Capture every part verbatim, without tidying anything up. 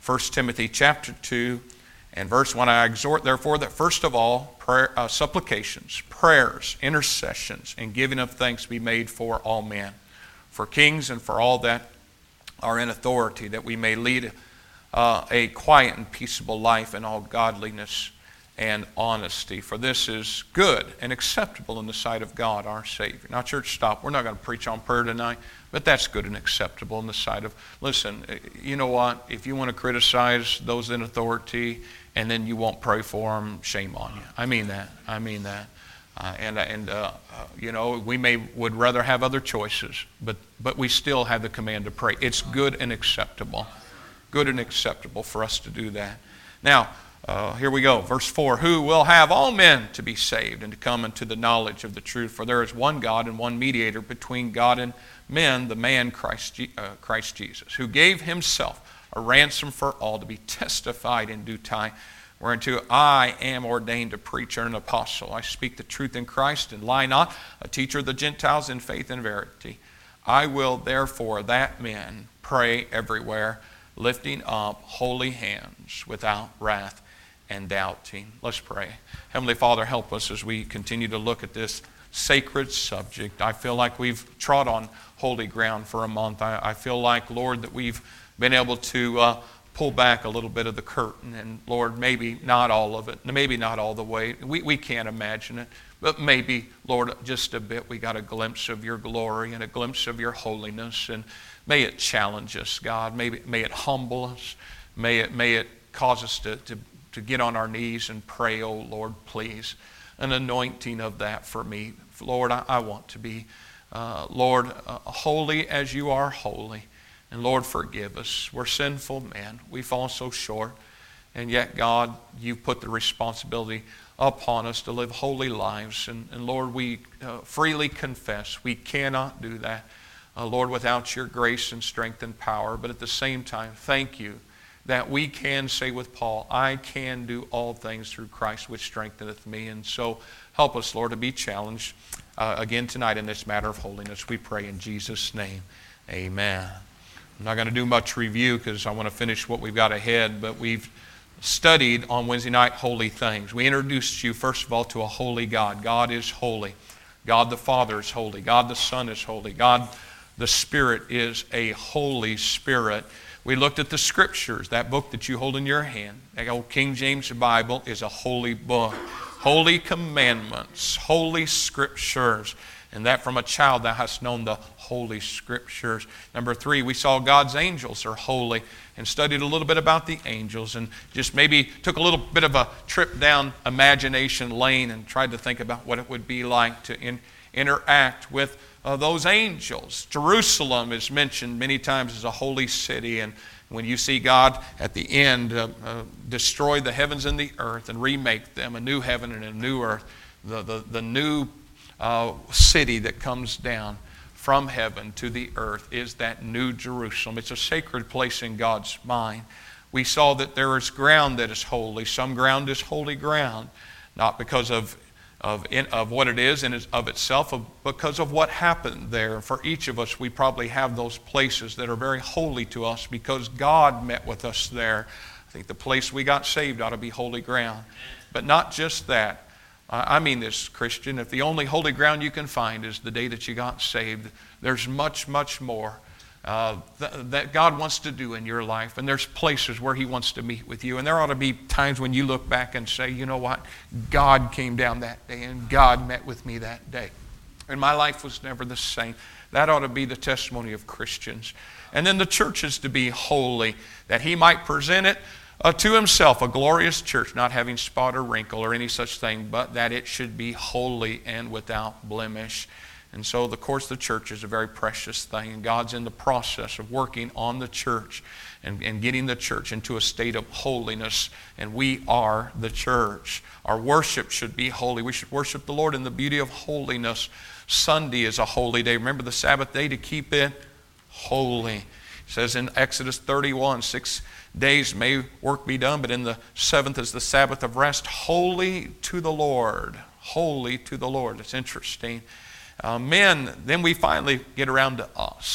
First Timothy chapter two and verse one. I exhort, therefore, that first of all, prayer, uh, supplications, prayers, intercessions, and giving of thanks be made for all men, for kings and for all that are in authority, that we may lead uh, a quiet and peaceable life in all godliness and honesty. For this is good and acceptable in the sight of God, our Savior. Now, church, stop. We're not going to preach on prayer tonight, but that's good and acceptable in the sight of... Listen, you know what? If you want to criticize those in authority and then you won't pray for them, shame on you. I mean that. I mean that. Uh, and, and uh, uh, you know, we may would rather have other choices, but, but we still have the command to pray. It's good and acceptable. Good and acceptable for us to do that. Now, Uh, here we go, verse four. Who will have all men to be saved and to come into the knowledge of the truth? For there is one God and one mediator between God and men, the man Christ, Je- uh, Christ Jesus, who gave himself a ransom for all, to be testified in due time, whereunto I am ordained a preacher and an apostle. I speak the truth in Christ and lie not, a teacher of the Gentiles in faith and verity. I will therefore that men pray everywhere, lifting up holy hands without wrath and doubting. Let's pray. Heavenly Father, help us as we continue to look at this sacred subject. I feel like we've trod on holy ground for a month. I, I feel like, Lord, that we've been able to uh, pull back a little bit of the curtain. And Lord, maybe not all of it, maybe not all the way. We, we can't imagine it. But maybe, Lord, just a bit we got a glimpse of your glory and a glimpse of your holiness. And may it challenge us, God. May, may it humble us. May it, may it cause us to, to to get on our knees and pray, oh Lord, please, an anointing of that for me. Lord, I, I want to be, uh, Lord, uh, holy as you are holy. And Lord, forgive us. We're sinful men. We fall so short. And yet, God, you've put the responsibility upon us to live holy lives. And, and Lord, we uh, freely confess we cannot do that, uh, Lord, without your grace and strength and power. But at the same time, thank you that we can say with Paul, I can do all things through Christ which strengtheneth me. And so help us, Lord, to be challenged uh, again tonight in this matter of holiness. We pray in Jesus' name. Amen. I'm not going to do much review because I want to finish what we've got ahead, but we've studied on Wednesday night holy things. We introduced you, first of all, to a holy God. God is holy. God the Father is holy. God the Son is holy. God the Spirit is a Holy Spirit. We looked at the Scriptures. That book that you hold in your hand, that old King James Bible, is a holy book. Holy commandments, holy Scriptures. And that from a child thou hast known the Holy Scriptures. Number three, we saw God's angels are holy and studied a little bit about the angels and just maybe took a little bit of a trip down imagination lane and tried to think about what it would be like to in, interact with Uh, those angels. Jerusalem is mentioned many times as a holy city, and when you see God at the end uh, uh, destroy the heavens and the earth and remake them, a new heaven and a new earth, the, the, the new uh, city that comes down from heaven to the earth is that new Jerusalem. It's a sacred place in God's mind. We saw that there is ground that is holy. Some ground is holy ground, not because of Of, in, of what it is and of itself, of, because of what happened there. For each of us, we probably have those places that are very holy to us because God met with us there. I think the place we got saved ought to be holy ground. But not just that. Uh, I mean this, Christian. If the only holy ground you can find is the day that you got saved, there's much, much more Uh, th- that God wants to do in your life. And there's places where he wants to meet with you. And there ought to be times when you look back and say, you know what? God came down that day and God met with me that day. And my life was never the same. That ought to be the testimony of Christians. And then the church is to be holy, that he might present it uh, to himself, a glorious church, not having spot or wrinkle or any such thing, but that it should be holy and without blemish. And so, of course, the church is a very precious thing. And God's in the process of working on the church and, and getting the church into a state of holiness. And we are the church. Our worship should be holy. We should worship the Lord in the beauty of holiness. Sunday is a holy day. Remember the Sabbath day to keep it holy. It says in Exodus thirty-one, six days may work be done, but in the seventh is the Sabbath of rest. Holy to the Lord. Holy to the Lord. It's interesting. Uh, men, then we finally get around to us.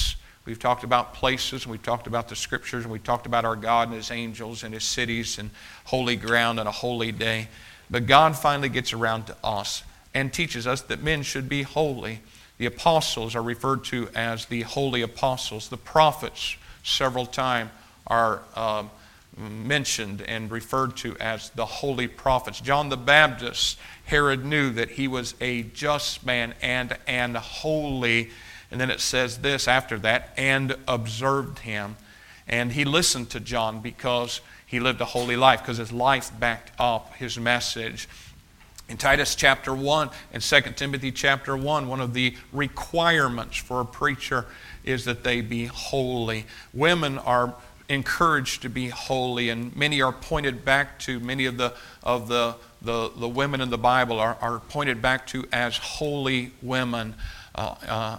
We've talked about places, and we've talked about the Scriptures, and we've talked about our God and His angels and His cities and holy ground and a holy day. But God finally gets around to us and teaches us that men should be holy. The apostles are referred to as the holy apostles. The prophets several times are um, mentioned and referred to as the holy prophets. John the Baptist, Herod knew that he was a just man and, and holy. And then it says this after that, and observed him. And he listened to John because he lived a holy life, because his life backed up his message. In Titus chapter one and Second Timothy chapter one, one of the requirements for a preacher is that they be holy. Women are encouraged to be holy, and many are pointed back to, many of the of the, the, the women in the Bible are, are pointed back to as holy women. Uh, uh,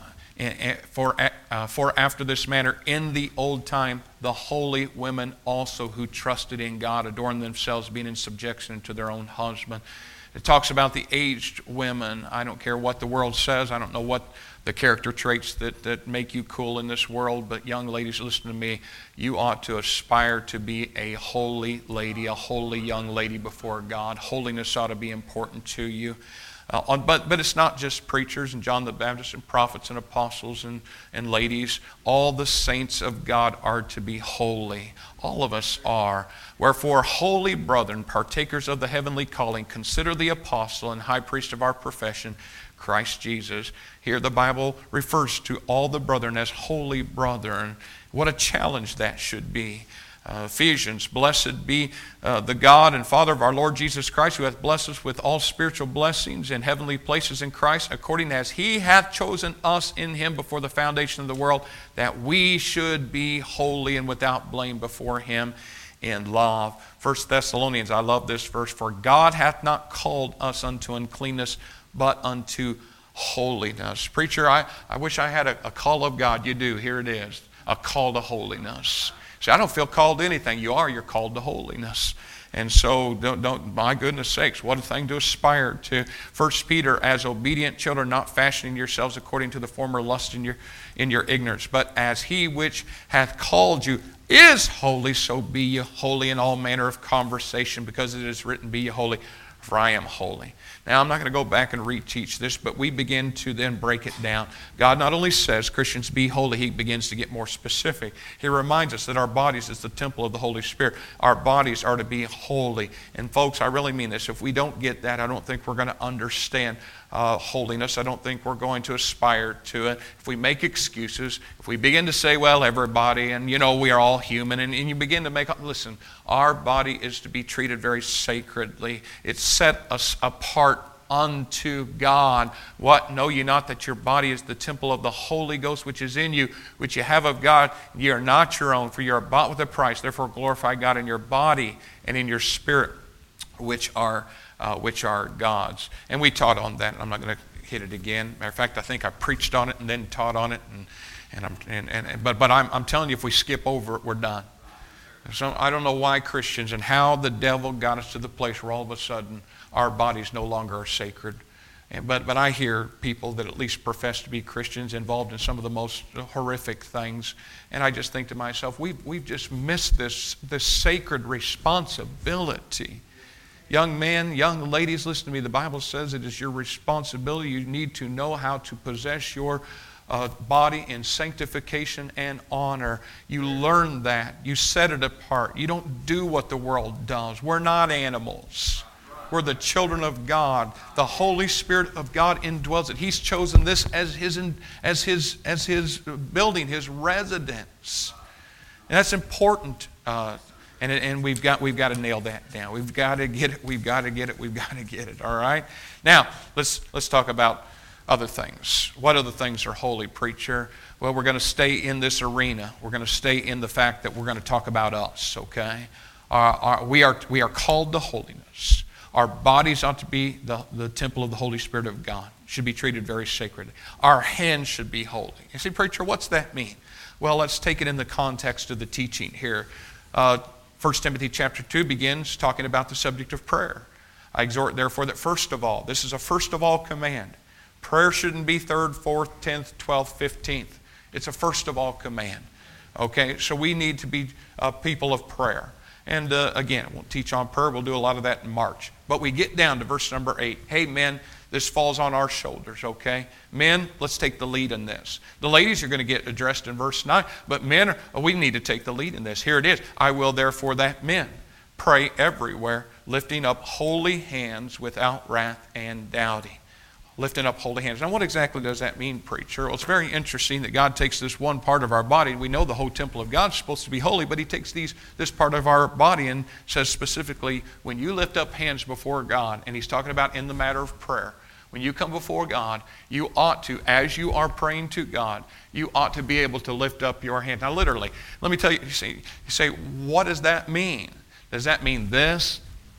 For, uh, for after this manner, in the old time, the holy women also who trusted in God adorned themselves, being in subjection to their own husband. It talks about the aged women. I don't care what the world says. I don't know what the character traits that, that make you cool in this world, but young ladies, listen to me. You ought to aspire to be a holy lady, a holy young lady before God. Holiness ought to be important to you. Uh, on, but, but it's not just preachers and John the Baptist and prophets and apostles and, and ladies. All the saints of God are to be holy. All of us are. Wherefore, holy brethren, partakers of the heavenly calling, consider the apostle and high priest of our profession, Christ Jesus. Here the Bible refers to all the brethren as holy brethren. What a challenge that should be. Uh, Ephesians, blessed be uh, the God and Father of our Lord Jesus Christ, who hath blessed us with all spiritual blessings in heavenly places in Christ, according as He hath chosen us in Him before the foundation of the world, that we should be holy and without blame before Him in love. First Thessalonians, I love this verse, for God hath not called us unto uncleanness, but unto holiness. Preacher, I, I wish I had a, a call of God. You do. Here it is, a call to holiness. See, I don't feel called to anything. You are, you're called to holiness. And so, don't, don't, my goodness sakes, what a thing to aspire to. First Peter, as obedient children, not fashioning yourselves according to the former lust in your, in your ignorance, but as He which hath called you is holy, so be ye holy in all manner of conversation, because it is written, be ye holy, for I am holy. Now, I'm not going to go back and reteach this, but we begin to then break it down. God not only says, Christians, be holy, He begins to get more specific. He reminds us that our bodies is the temple of the Holy Spirit. Our bodies are to be holy. And folks, I really mean this. If we don't get that, I don't think we're going to understand uh, holiness. I don't think we're going to aspire to it. If we make excuses, if we begin to say, well, everybody, and you know, we are all human, and, and you begin to make, listen, our body is to be treated very sacredly. It's set us apart unto God. What? Know ye not that your body is the temple of the Holy Ghost which is in you, which you have of God? Ye are not your own, for you are bought with a price. Therefore glorify God in your body and in your spirit, which are uh, which are God's. And we taught on that. I'm not going to hit it again. Matter of fact, I think I preached on it and then taught on it. And and I'm and, and but but I'm I'm telling you, if we skip over it, we're done. So I don't know why Christians and how the devil got us to the place where all of a sudden our bodies no longer are sacred. And, but, but I hear people that at least profess to be Christians involved in some of the most horrific things. And I just think to myself, we've, we've just missed this, this sacred responsibility. Young men, young ladies, listen to me. The Bible says it is your responsibility. You need to know how to possess your Uh, body in sanctification and honor. You learn that. You set it apart. You don't do what the world does. We're not animals. We're the children of God. The Holy Spirit of God indwells it. He's chosen this as his as his as his building, his residence, and that's important. Uh, and and we've got we've got to nail that down. We've got to get it. We've got to get it. We've got to get it. All right. Now let's let's talk about other things. What other things are holy, preacher? Well, we're going to stay in this arena. We're going to stay in the fact that we're going to talk about us, okay? Our, our, we are we are called to holiness. Our bodies ought to be the, the temple of the Holy Spirit of God. Should be treated very sacredly. Our hands should be holy. You say, preacher, what's that mean? Well, let's take it in the context of the teaching here. Uh, First Timothy chapter two begins talking about the subject of prayer. I exhort, therefore, that first of all, this is a first of all command. Prayer shouldn't be third, fourth, tenth, twelfth, fifteenth. It's a first of all command. Okay, so we need to be uh, people of prayer. And uh, again, we'll teach on prayer. We'll do a lot of that in March. But we get down to verse number eight. Hey, men, this falls on our shoulders, okay? Men, let's take the lead in this. The ladies are going to get addressed in verse nine, but men, we need to take the lead in this. Here it is. I will therefore that men pray everywhere, lifting up holy hands without wrath and doubting. Lifting up holy hands. Now, what exactly does that mean, preacher? Well, it's very interesting that God takes this one part of our body. We know the whole temple of God is supposed to be holy, but he takes these this part of our body and says specifically, when you lift up hands before God, and he's talking about in the matter of prayer, when you come before God, you ought to, as you are praying to God, you ought to be able to lift up your hand. Now, literally, let me tell you, you say, you say, what does that mean? Does that mean this?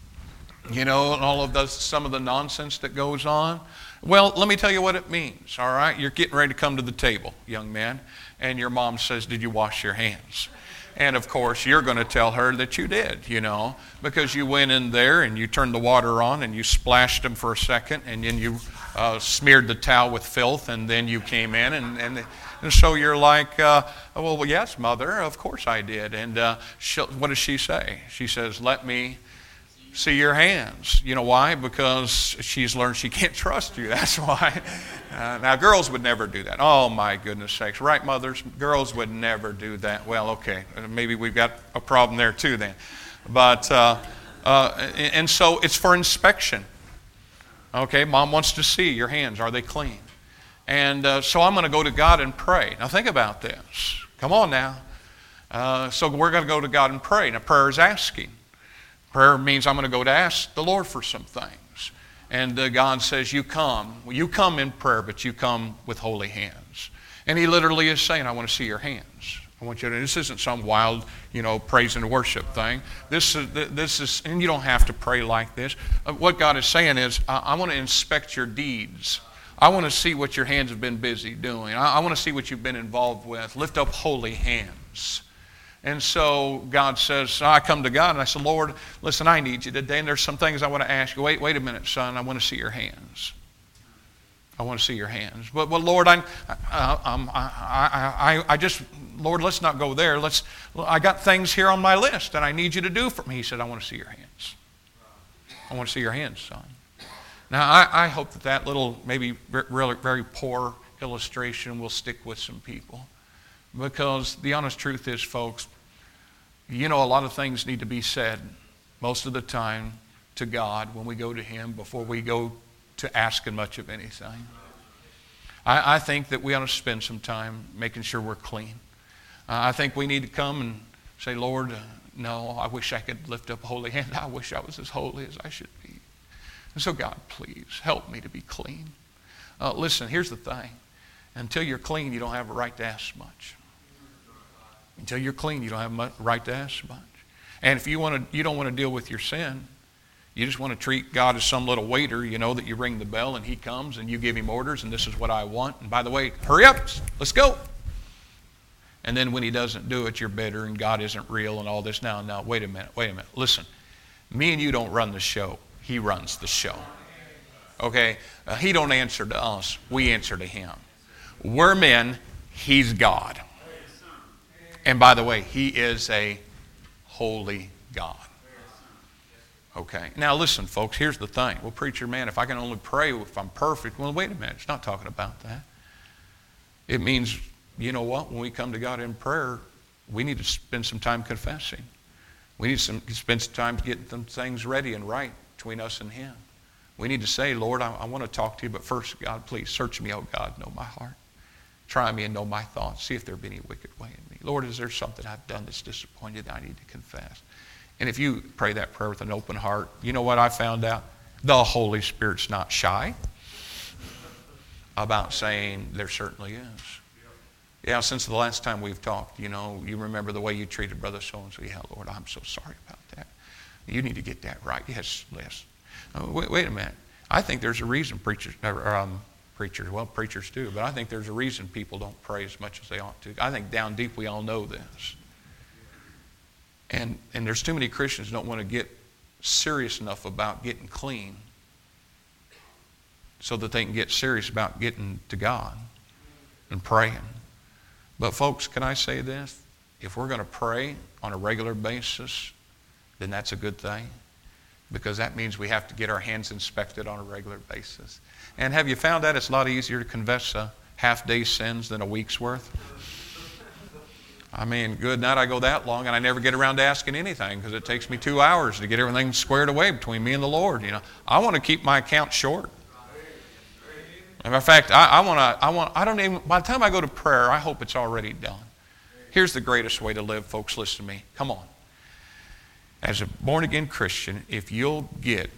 You know, and all of the, some of the nonsense that goes on? Well, let me tell you what it means, all right? You're getting ready to come to the table, young man, and your mom says, did you wash your hands? And, of course, you're going to tell her that you did, you know, because you went in there and you turned the water on and you splashed them for a second and then you uh, smeared the towel with filth and then you came in and, and, and so you're like, uh, well, well, yes, mother, of course I did. And uh, what does she say? She says, let me see your hands. You know why? Because she's learned she can't trust you. That's why. Uh, now, girls would never do that. Oh, my goodness sakes. Right, mothers? Girls would never do that. Well, okay. Maybe we've got a problem there too then. But, uh, uh, and so it's for inspection. Okay, mom wants to see your hands. Are they clean? And uh, so I'm going to go to God and pray. Now, think about this. Come on now. Uh, so we're going to go to God and pray. Now, prayer is asking. Prayer means I'm going to go to ask the Lord for some things. And uh, God says, you come. Well, you come in prayer, but you come with holy hands. And he literally is saying, I want to see your hands. I want you to, this isn't some wild, you know, praise and worship thing. This is, this is, and you don't have to pray like this. Uh, what God is saying is, I, I want to inspect your deeds. I want to see what your hands have been busy doing. I, I want to see what you've been involved with. Lift up holy hands. And so God says, so I come to God and I said, Lord, listen, I need you today. And there's some things I want to ask you. Wait, wait a minute, son. I want to see your hands. I want to see your hands. But, well, Lord, I'm, I, I'm, I, I, I just, Lord, let's not go there. Let's. I got things here on my list that I need you to do for me. He said, I want to see your hands. I want to see your hands, son. Now, I, I hope that that little, maybe really very poor illustration will stick with some people. Because the honest truth is, folks, you know, a lot of things need to be said most of the time to God when we go to him before we go to asking much of anything. I, I think that we ought to spend some time making sure we're clean. Uh, I think we need to come and say, Lord, uh, no, I wish I could lift up a holy hand. I wish I was as holy as I should be. And so, God, please help me to be clean. Uh, listen, here's the thing. Until you're clean, you don't have a right to ask much. Until you're clean, you don't have a right to ask much. And if you want to, you don't want to deal with your sin, you just want to treat God as some little waiter, you know, that you ring the bell and he comes and you give him orders and this is what I want. And by the way, hurry up, let's go. And then when he doesn't do it, you're bitter and God isn't real and all this. Now, now, wait a minute, wait a minute. Listen, me and you don't run the show. He runs the show. Okay? Uh, he don't answer to us. We answer to him. We're men. He's God. And by the way, he is a holy God. Okay. Now listen, folks, here's the thing. Well, preacher, man, if I can only pray if I'm perfect. Well, wait a minute. It's not talking about that. It means, you know what? When we come to God in prayer, we need to spend some time confessing. We need to spend some time getting some things ready and right between us and him. We need to say, Lord, I, I want to talk to you, but first, God, please search me, oh God, know my heart. Try me and know my thoughts. See if there be any wicked way in me. Lord, is there something I've done that's disappointed that I need to confess? And if you pray that prayer with an open heart, you know what I found out? The Holy Spirit's not shy about saying there certainly is. Yeah, since the last time we've talked, you know, you remember the way you treated Brother so-and-so. Yeah, Lord, I'm so sorry about that. You need to get that right. Yes, yes. Oh, wait, wait a minute. I think there's a reason preachers, or, um, preachers, well, preachers do, but I think there's a reason people don't pray as much as they ought to. I think down deep we all know this. And and there's too many Christians who don't want to get serious enough about getting clean so that they can get serious about getting to God and praying. But folks, can I say this? If we're going to pray on a regular basis, then that's a good thing, because that means we have to get our hands inspected on a regular basis. And have you found that it's a lot easier to confess a half-day's sins than a week's worth? I mean, good night, I go that long, and I never get around to asking anything because it takes me two hours to get everything squared away between me and the Lord. You know, I want to keep my account short. As a matter of fact, I, I want to. I want. I don't even. By the time I go to prayer, I hope it's already done. Here's the greatest way to live, folks. Listen to me. Come on. As a born-again Christian, if you'll get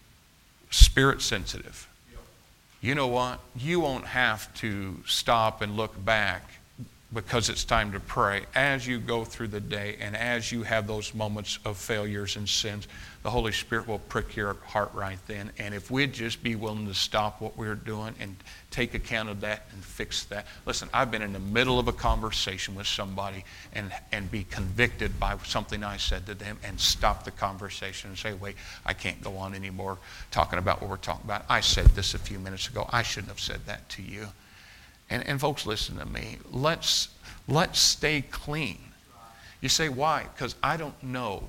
spirit sensitive, you know what? You won't have to stop and look back because it's time to pray. As you go through the day and as you have those moments of failures and sins, the Holy Spirit will prick your heart right then. And if we'd just be willing to stop what we're doing and take account of that and fix that. Listen, I've been in the middle of a conversation with somebody and, and be convicted by something I said to them and stop the conversation and say, wait, I can't go on anymore talking about what we're talking about. I said this a few minutes ago. I shouldn't have said that to you. And, and folks, listen to me. Let's, let's stay clean. You say, why? Because I don't know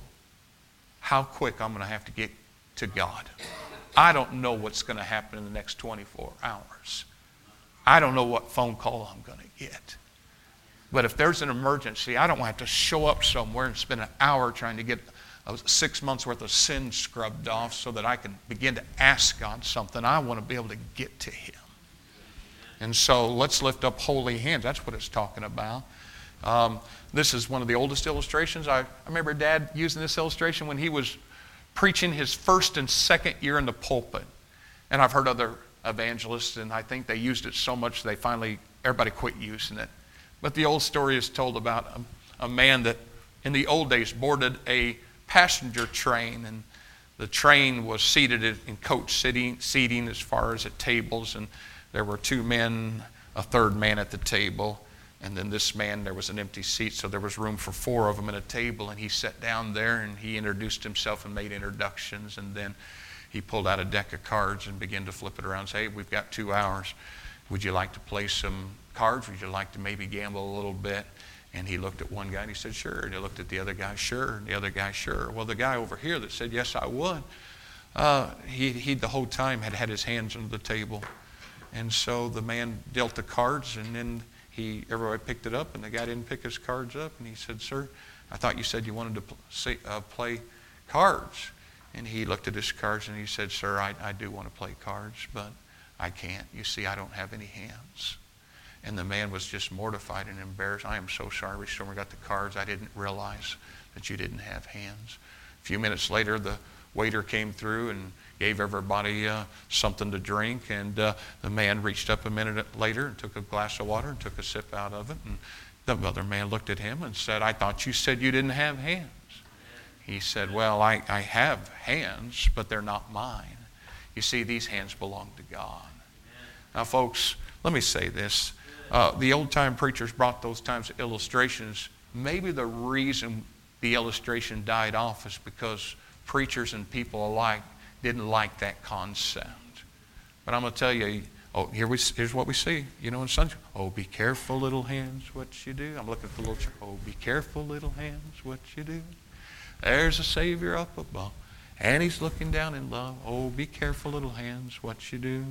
how quick I'm going to have to get to God. I don't know what's going to happen in the next twenty-four hours. I don't know what phone call I'm going to get. But if there's an emergency, I don't want to have to show up somewhere and spend an hour trying to get six months worth of sin scrubbed off so that I can begin to ask God something. I want to be able to get to Him. And so let's lift up holy hands. That's what it's talking about. Um, this is one of the oldest illustrations. I, I remember Dad using this illustration when he was preaching his first and second year in the pulpit. And I've heard other evangelists, and I think they used it so much they finally, everybody quit using it. But the old story is told about a, a man that in the old days boarded a passenger train, and the train was seated in coach seating, seating as far as at tables, and there were two men, a third man at the table, and then this man, there was an empty seat, so there was room for four of them at a table, and he sat down there and he introduced himself and made introductions, and then he pulled out a deck of cards and began to flip it around and say, hey, we've got two hours. Would you like to play some cards? Would you like to maybe gamble a little bit? And he looked at one guy and he said, sure. And he looked at the other guy, sure. And the other guy, sure. Well, the guy over here that said, yes, I would, uh, he, he the whole time had had his hands under the table. And so the man dealt the cards, and then he, everybody picked it up, and the guy didn't pick his cards up. And he said, sir, I thought you said you wanted to pl- say, uh, play cards. And he looked at his cards and he said, sir, I, I do want to play cards, but I can't. You see, I don't have any hands. And the man was just mortified and embarrassed. I am so sorry. We still got the cards. I didn't realize that you didn't have hands. A few minutes later, the waiter came through and gave everybody uh, something to drink. And uh, the man reached up a minute later and took a glass of water and took a sip out of it. And the other man looked at him and said, I thought you said you didn't have hands. He said, well, I, I have hands, but they're not mine. You see, these hands belong to God. Now, folks, let me say this. Uh, the old-time preachers brought those types of illustrations. Maybe the reason the illustration died off is because preachers and people alike didn't like that concept. But I'm going to tell you, oh, here we, here's what we see. You know, in Sunday, oh, be careful, little hands, what you do. I'm looking at the little church. Oh, be careful, little hands, what you do. There's a Savior up above, and He's looking down in love. Oh, be careful, little hands, what you do.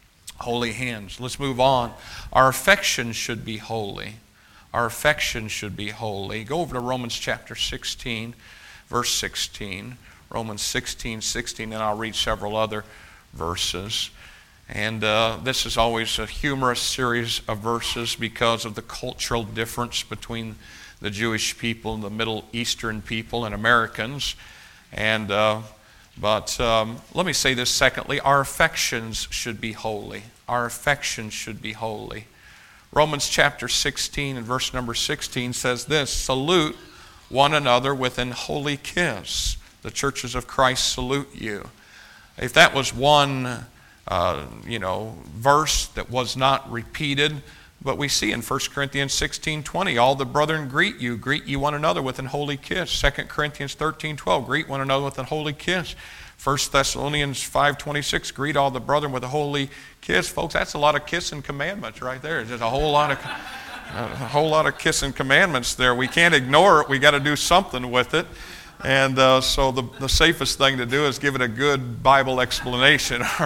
Holy hands. Let's move on. Our affections should be holy. Our affections should be holy. Go over to Romans chapter sixteen, verse sixteen. Romans sixteen, sixteen, and I'll read several other verses. And uh, this is always a humorous series of verses because of the cultural difference between the Jewish people and the Middle Eastern people and Americans. And uh, but um, let me say this secondly, our affections should be holy. Our affections should be holy. Romans chapter sixteen and verse number sixteen says this, salute one another with an holy kiss. The churches of Christ salute you. If that was one, uh, you know, verse that was not repeated, but we see in First Corinthians sixteen twenty, all the brethren greet you. Greet you one another with an holy kiss. Second Corinthians thirteen twelve, greet one another with an holy kiss. First Thessalonians five twenty-six, greet all the brethren with a holy kiss. Folks, that's a lot of kissing commandments right there. There's a whole lot of A whole lot of kissing commandments there. We can't ignore it. We got to do something with it. And uh, so the, the safest thing to do is give it a good Bible explanation, all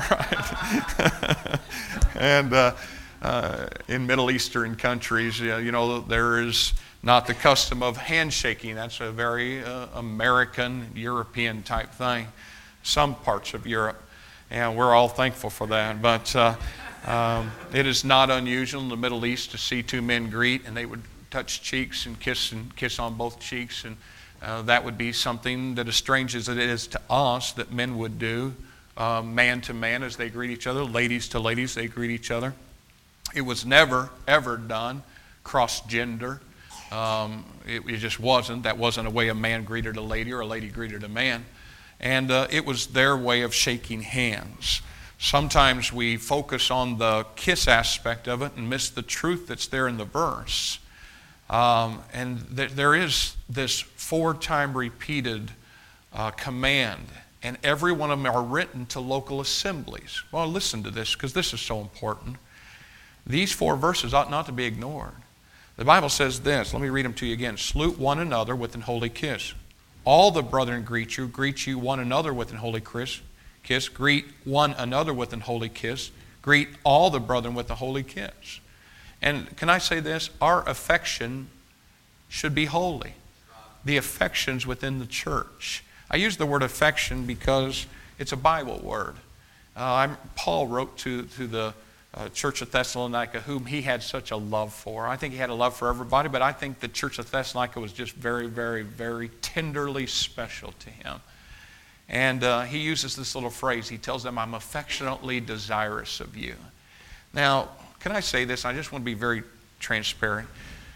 right? and uh, uh, in Middle Eastern countries, you know, you know, there is not the custom of handshaking. That's a very uh, American, European type thing. Some parts of Europe. And we're all thankful for that. But uh, um, it is not unusual in the Middle East to see two men greet, and they would touch cheeks and kiss and kiss on both cheeks. And uh, that would be something that, as strange as it is to us, that men would do, uh, man to man as they greet each other, ladies to ladies, they greet each other. It was never, ever done cross-gender. Um, it, it just wasn't. That wasn't a way a man greeted a lady or a lady greeted a man. And uh, it was their way of shaking hands. Sometimes we focus on the kiss aspect of it and miss the truth that's there in the verse. Um, and th- there is this four-time repeated uh, command, and every one of them are written to local assemblies. Well, listen to this, because this is so important. These four verses ought not to be ignored. The Bible says this. Let me read them to you again. Salute one another with an holy kiss. All the brethren greet you. Greet you one another with an holy kiss. Kiss. Greet one another with an holy kiss. Greet all the brethren with a holy kiss. And can I say this? Our affection should be holy. The affections within the church. I use the word affection because it's a Bible word. Uh, I'm, Paul wrote to, to the uh, church of Thessalonica, whom he had such a love for. I think he had a love for everybody, but I think the church of Thessalonica was just very, very, very tenderly special to him. And uh, he uses this little phrase. He tells them, I'm affectionately desirous of you. Now, can I say this? I just want to be very transparent.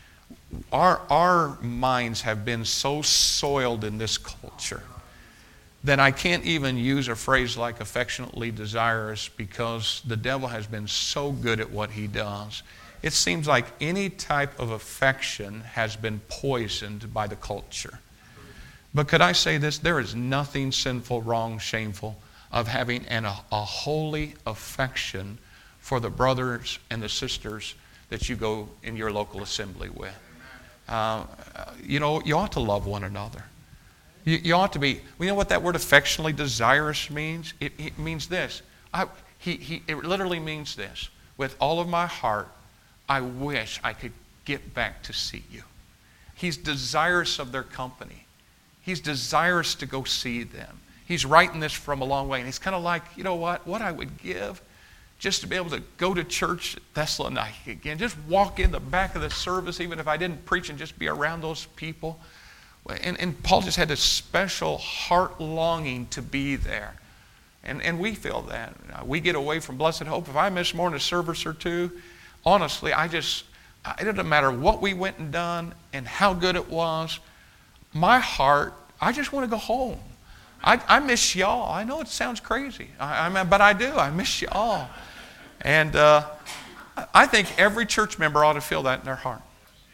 Our, our minds have been so soiled in this culture that I can't even use a phrase like affectionately desirous, because the devil has been so good at what he does. It seems like any type of affection has been poisoned by the culture. But could I say this? There is nothing sinful, wrong, shameful of having an, a, a holy affection for the brothers and the sisters that you go in your local assembly with. Uh, you know, you ought to love one another. You, you ought to be, you know what that word affectionately desirous means? It, it means this. I, he, he, it literally means this. With all of my heart, I wish I could get back to see you. He's desirous of their company. He's desirous to go see them. He's writing this from a long way. And he's kind of like, you know what? What I would give just to be able to go to church at Thessalonica again. Just walk in the back of the service, even if I didn't preach, and just be around those people. And, and Paul just had this special heart longing to be there. And, and we feel that. We get away from Blessed Hope. If I miss more than a service or two, honestly, I just, it doesn't matter what we went and done and how good it was. My heart, I just want to go home. I, I miss y'all. I know it sounds crazy, I, I mean, but I do. I miss y'all. And uh, I think every church member ought to feel that in their heart.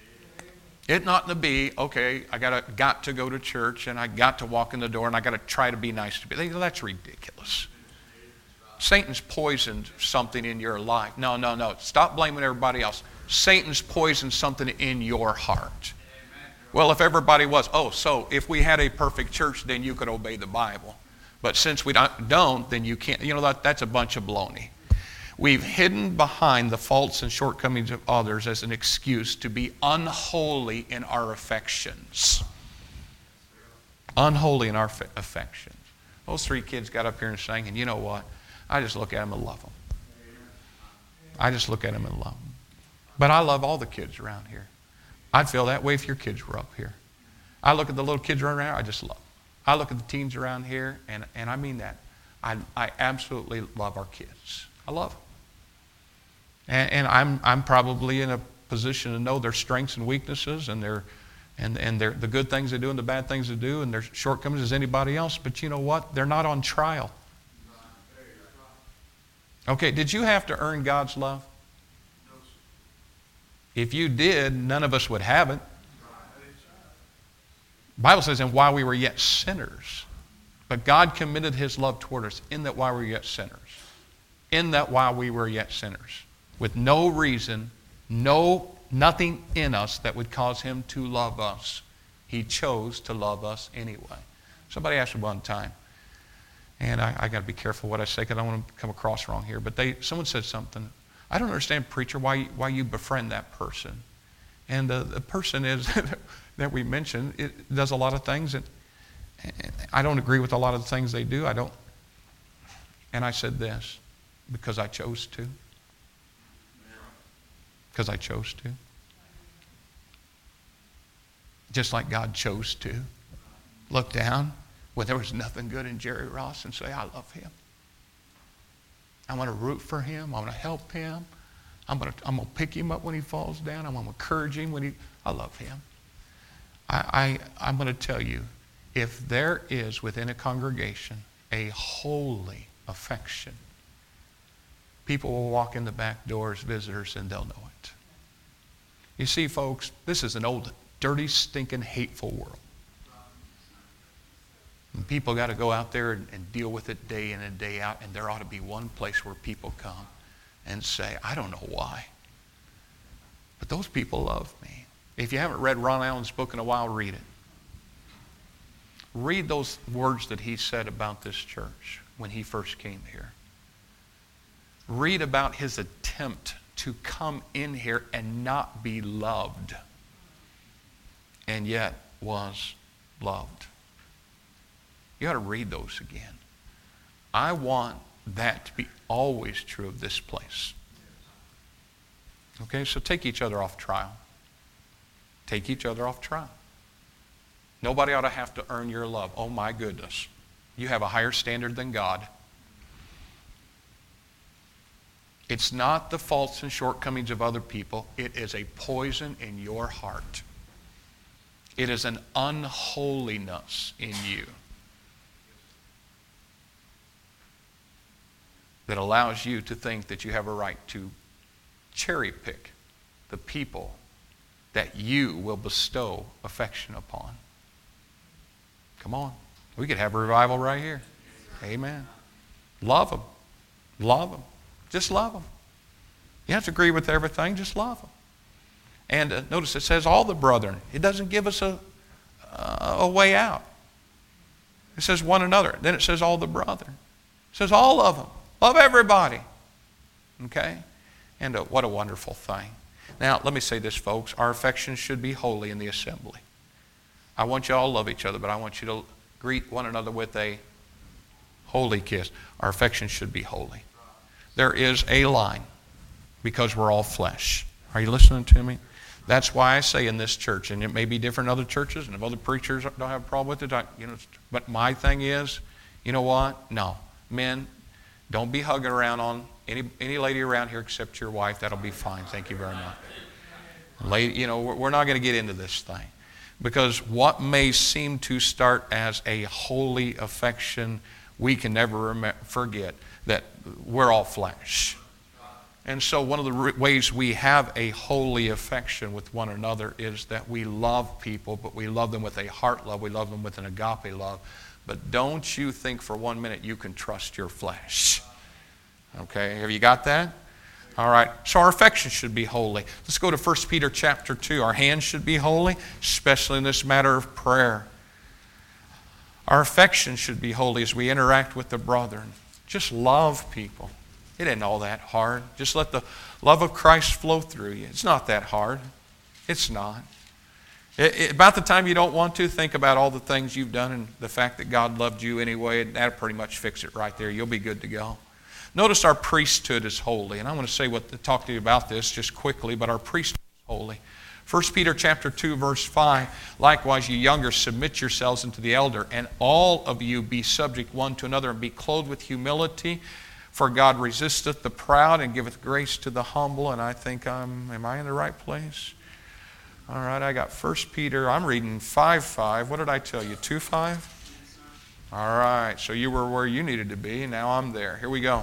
It not to be, okay, I gotta, got to go to church and I got to walk in the door and I got to try to be nice to people. That's ridiculous. Satan's poisoned something in your life. No, no, no. Stop blaming everybody else. Satan's poisoned something in your heart. Well, if everybody was, oh, so if we had a perfect church, then you could obey the Bible. But since we don't, then you can't. You know, that, that's a bunch of baloney. We've hidden behind the faults and shortcomings of others as an excuse to be unholy in our affections. Unholy in our affections. Those three kids got up here and sang, and you know what? I just look at them and love them. I just look at them and love them. But I love all the kids around here. I'd feel that way if your kids were up here. I look at the little kids around here, I just love them. I look at the teens around here, and, and I mean that. I, I absolutely love our kids. I love them. And, and I'm, I'm probably in a position to know their strengths and weaknesses and, their, and, and their, the good things they do and the bad things they do and their shortcomings as anybody else. But you know what? They're not on trial. Okay, did you have to earn God's love? If you did, none of us would have it. The Bible says, and while we were yet sinners, but God committed his love toward us in that while we were yet sinners. In that while we were yet sinners. With no reason, no nothing in us that would cause him to love us. He chose to love us anyway. Somebody asked me one time, and I, I got to be careful what I say because I don't want to come across wrong here, but they, someone said something. I don't understand, preacher, why, why you befriend that person. And uh, the person is that we mentioned, it does a lot of things, and, and I don't agree with a lot of the things they do. I don't. And I said this, because I chose to. Because I chose to. Just like God chose to look down when there was nothing good in Jerry Ross and say, I love him. I want to root for him. I want to help him. I'm going to, I'm going to pick him up when he falls down. I'm going to encourage him when he, I love him. I, I, I'm going to tell you, if there is within a congregation a holy affection, people will walk in the back doors, visitors, and they'll know it. You see, folks, this is an old, dirty, stinking, hateful world. And people got to go out there and, and deal with it day in and day out, and there ought to be one place where people come and say, I don't know why, but those people love me. If you haven't read Ron Allen's book in a while, read it. Read those words that he said about this church when he first came here. Read about his attempt to come in here and not be loved, and yet was loved. You ought to read those again. I want that to be always true of this place. Okay, so take each other off trial. Take each other off trial. Nobody ought to have to earn your love. Oh my goodness. You have a higher standard than God. It's not the faults and shortcomings of other people. It is a poison in your heart. It is an unholiness in you that allows you to think that you have a right to cherry pick the people that you will bestow affection upon. Come on. We could have a revival right here. Amen. Love them. Love them. Just love them. You have to agree with everything. Just love them. And uh, notice it says all the brethren. It doesn't give us a, uh, a way out. It says one another. Then it says all the brethren. It says all of them. Love everybody. Okay? And uh, what a wonderful thing. Now, let me say this, folks. Our affections should be holy in the assembly. I want you all to love each other, but I want you to greet one another with a holy kiss. Our affections should be holy. There is a line because we're all flesh. Are you listening to me? That's why I say in this church, and it may be different in other churches, and if other preachers don't have a problem with it, I, you know, but my thing is, you know what? No. Men, don't be hugging around on any any lady around here except your wife. That'll be fine. Thank you very much. Lady, you know, we're not going to get into this thing. Because what may seem to start as a holy affection, we can never rem- forget that we're all flesh. And so one of the re- ways we have a holy affection with one another is that we love people, but we love them with a heart love. We love them with an agape love. But don't you think for one minute you can trust your flesh. Okay, have you got that? All right, so our affection should be holy. Let's go to First Peter chapter two. Our hands should be holy, especially in this matter of prayer. Our affection should be holy as we interact with the brethren. Just love people. It ain't all that hard. Just let the love of Christ flow through you. It's not that hard. It's not. It, it, about the time you don't want to, think about all the things you've done and the fact that God loved you anyway. That'll pretty much fix it right there. You'll be good to go. Notice our priesthood is holy. And I want to say what talk to you about this just quickly, but our priesthood is holy. First Peter chapter two, verse five, likewise, you younger, submit yourselves unto the elder, and all of you be subject one to another, and be clothed with humility, for God resisteth the proud and giveth grace to the humble. And I think I'm, am I in the right place? All right, I got First Peter, I'm reading five five. What did I tell you, two five? All right, so you were where you needed to be, and now I'm there. Here we go.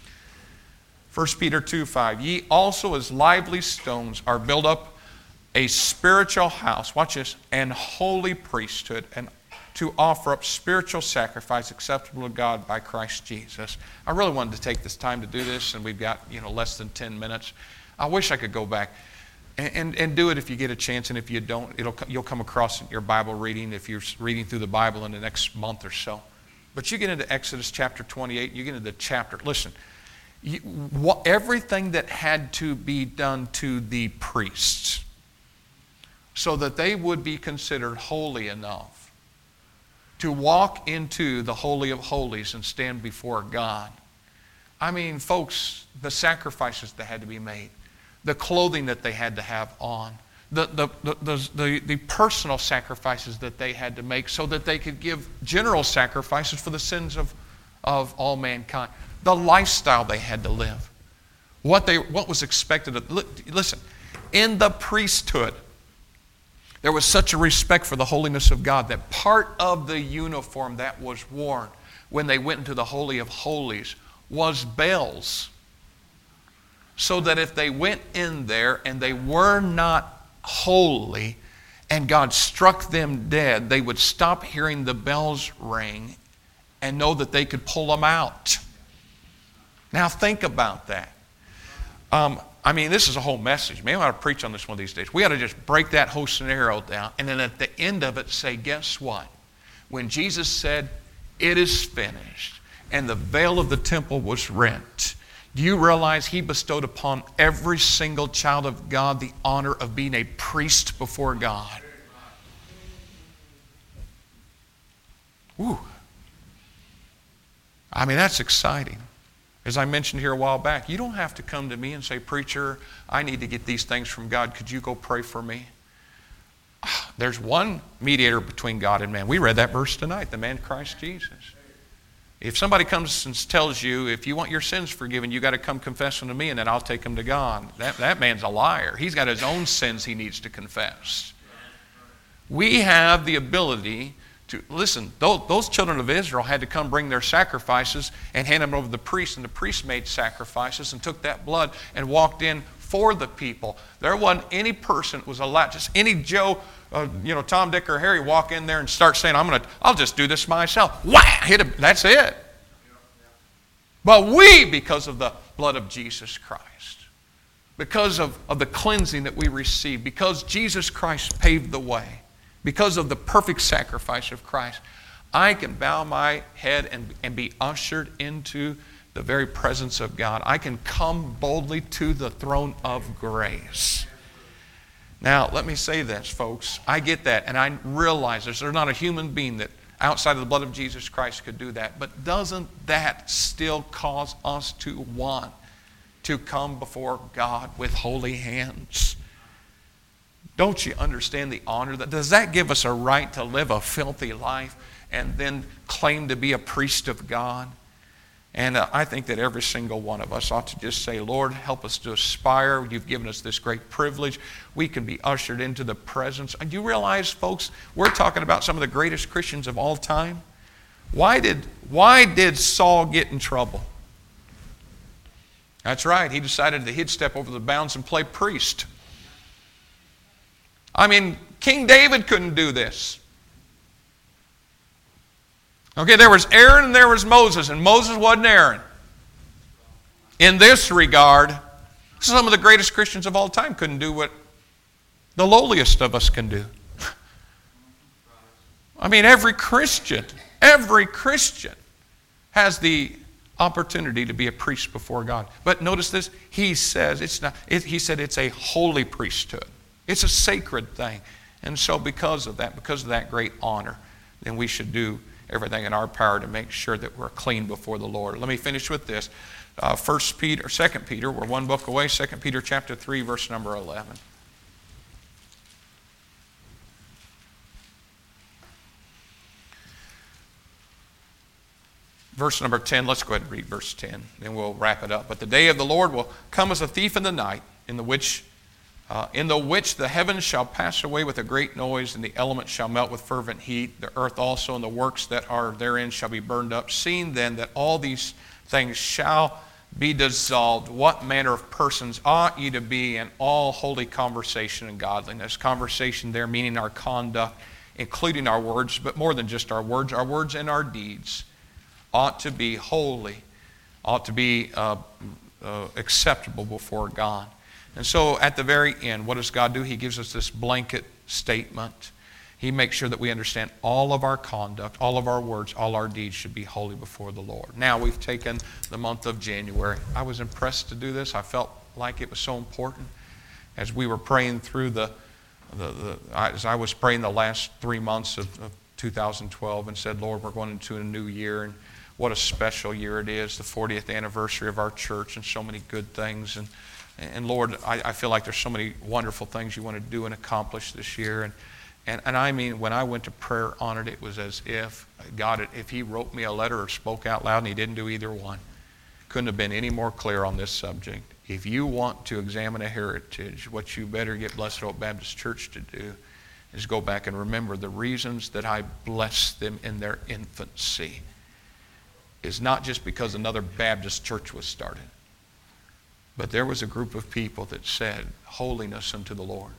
First Peter two five, ye also as lively stones are built up a spiritual house, watch this, and holy priesthood, and to offer up spiritual sacrifice acceptable to God by Christ Jesus. I really wanted to take this time to do this, and we've got, you know, less than ten minutes. I wish I could go back. And, and, and do it if you get a chance, and if you don't, it'll, you'll come across it in your Bible reading if you're reading through the Bible in the next month or so. But you get into Exodus chapter twenty-eight, you get into the chapter. Listen, you, what, everything that had to be done to the priests so that they would be considered holy enough to walk into the Holy of Holies and stand before God. I mean, folks, the sacrifices that had to be made, the clothing that they had to have on, the, the, the, the, the, the personal sacrifices that they had to make so that they could give general sacrifices for the sins of, of all mankind, the lifestyle they had to live, what, they, what was expected of. Listen, in the priesthood, there was such a respect for the holiness of God that part of the uniform that was worn when they went into the Holy of Holies was bells. So that if they went in there and they were not holy and God struck them dead, they would stop hearing the bells ring and know that they could pull them out. Now think about that. Um, I mean, this is a whole message. Maybe I ought to preach on this one of these days. We ought to just break that whole scenario down and then at the end of it say, guess what? When Jesus said, it is finished, and the veil of the temple was rent, do you realize He bestowed upon every single child of God the honor of being a priest before God? Woo. I mean, that's exciting. As I mentioned here a while back, you don't have to come to me and say, preacher, I need to get these things from God. Could you go pray for me? There's one mediator between God and man. We read that verse tonight, the man Christ Jesus. If somebody comes and tells you, if you want your sins forgiven, you got to come confess them to me and then I'll take them to God. That, that man's a liar. He's got his own sins he needs to confess. We have the ability to, listen, those, those children of Israel had to come bring their sacrifices and hand them over to the priest, and the priest made sacrifices and took that blood and walked in for the people. There wasn't any person that was allowed, just any Joe, uh, you know, Tom, Dick, or Harry walk in there and start saying, I'm going to, I'll just do this myself. Wham! Hit him. That's it. But we, because of the blood of Jesus Christ, because of, of the cleansing that we receive, because Jesus Christ paved the way, because of the perfect sacrifice of Christ, I can bow my head and, and be ushered into the very presence of God. I can come boldly to the throne of grace. Now, let me say this, folks. I get that, and I realize there's not a human being that outside of the blood of Jesus Christ could do that. But doesn't that still cause us to want to come before God with holy hands? Don't you understand the honor? That does that give us a right to live a filthy life and then claim to be a priest of God? And uh, I think that every single one of us ought to just say, Lord, help us to aspire. You've given us this great privilege. We can be ushered into the presence. And you realize, folks, we're talking about some of the greatest Christians of all time. Why did, why did Saul get in trouble? That's right. He decided that he'd step over the bounds and play priest. I mean, King David couldn't do this. Okay, there was Aaron and there was Moses, and Moses wasn't Aaron. In this regard, some of the greatest Christians of all time couldn't do what the lowliest of us can do. I mean, every Christian, every Christian has the opportunity to be a priest before God. But notice this, he says it's not, it, he said it's a holy priesthood. It's a sacred thing. And so because of that, because of that great honor, then we should do everything in our power to make sure that we're clean before the Lord. Let me finish with this. Uh, First Peter, or Second Peter, we're one book away. Second Peter chapter three, verse number eleven. Verse number ten. Let's go ahead and read verse ten. Then we'll wrap it up. But the day of the Lord will come as a thief in the night, in the which Uh, in the which the heavens shall pass away with a great noise, and the elements shall melt with fervent heat. The earth also and the works that are therein shall be burned up. Seeing then that all these things shall be dissolved, what manner of persons ought ye to be in all holy conversation and godliness? Conversation there meaning our conduct, including our words, but more than just our words. Our words and our deeds ought to be holy, ought to be uh, uh, acceptable before God. And so at the very end, what does God do? He gives us this blanket statement. He makes sure that we understand all of our conduct, all of our words, all our deeds should be holy before the Lord. Now we've taken the month of January. I was impressed to do this. I felt like it was so important as we were praying through the, the, the as I was praying the last three months of, of two thousand twelve and said, Lord, we're going into a new year, and what a special year it is, the fortieth anniversary of our church, and so many good things. And, and Lord, I, I feel like there's so many wonderful things you want to do and accomplish this year. And And, and I mean, when I went to prayer on it, it was as if God, if he wrote me a letter or spoke out loud, and he didn't do either one, couldn't have been any more clear on this subject. If you want to examine a heritage, what you better get Blessed Hope Baptist Church to do is go back and remember the reasons that I blessed them in their infancy is not just because another Baptist church was started, but there was a group of people that said, holiness unto the Lord.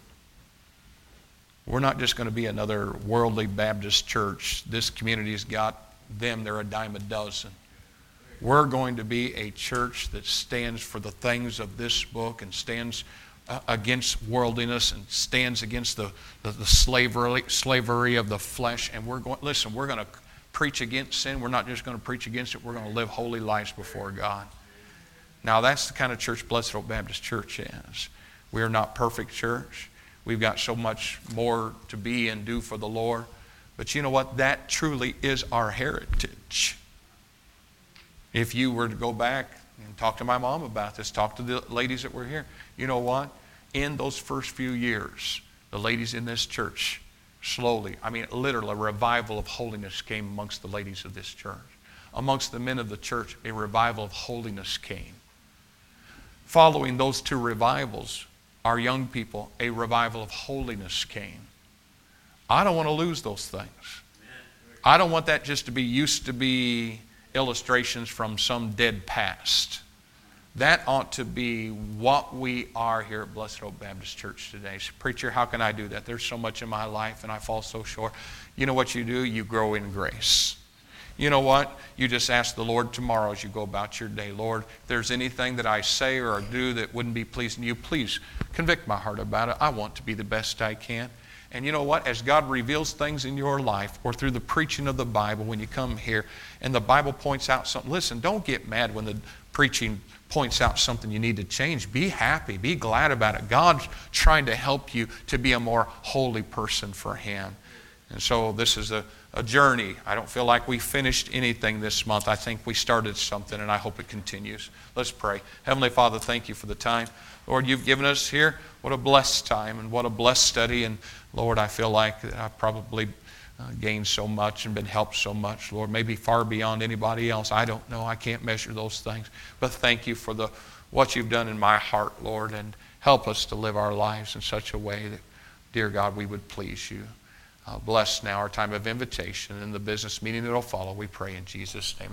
We're not just going to be another worldly Baptist church. This community's got them. They're a dime a dozen. We're going to be a church that stands for the things of this book and stands uh, against worldliness and stands against the, the, the slavery, slavery of the flesh. And we're going, listen, we're going to preach against sin. We're not just going to preach against it. We're going to live holy lives before God. Now, that's the kind of church Blessed Hope Baptist Church is. We are not perfect church. We've got so much more to be and do for the Lord. But you know what? That truly is our heritage. If you were to go back and talk to my mom about this, talk to the ladies that were here, you know what? In those first few years, the ladies in this church, slowly, I mean literally, a revival of holiness came amongst the ladies of this church. Amongst the men of the church, a revival of holiness came. Following those two revivals, our young people, a revival of holiness came. I don't want to lose those things. I don't want that just to be used to be illustrations from some dead past. That ought to be what we are here at Blessed Hope Baptist Church today. So, preacher, how can I do that? There's so much in my life and I fall so short. You know what you do? You grow in grace. You know what? You just ask the Lord tomorrow as you go about your day, Lord, if there's anything that I say or do that wouldn't be pleasing to you, please convict my heart about it. I want to be the best I can. And you know what? As God reveals things in your life or through the preaching of the Bible when you come here and the Bible points out something, listen, don't get mad when the preaching points out something you need to change. Be happy. Be glad about it. God's trying to help you to be a more holy person for Him. And so this is a, a journey. I don't feel like we finished anything this month. I think we started something, and I hope it continues. Let's pray. Heavenly Father, thank you for the time, Lord, you've given us here. What a blessed time and what a blessed study. And Lord, I feel like I've probably uh, gained so much and been helped so much, Lord, maybe far beyond anybody else. I don't know. I can't measure those things. But thank you for the what you've done in my heart, Lord, and help us to live our lives in such a way that, dear God, we would please you. Uh, bless now our time of invitation and the business meeting that will follow. We pray in Jesus' name.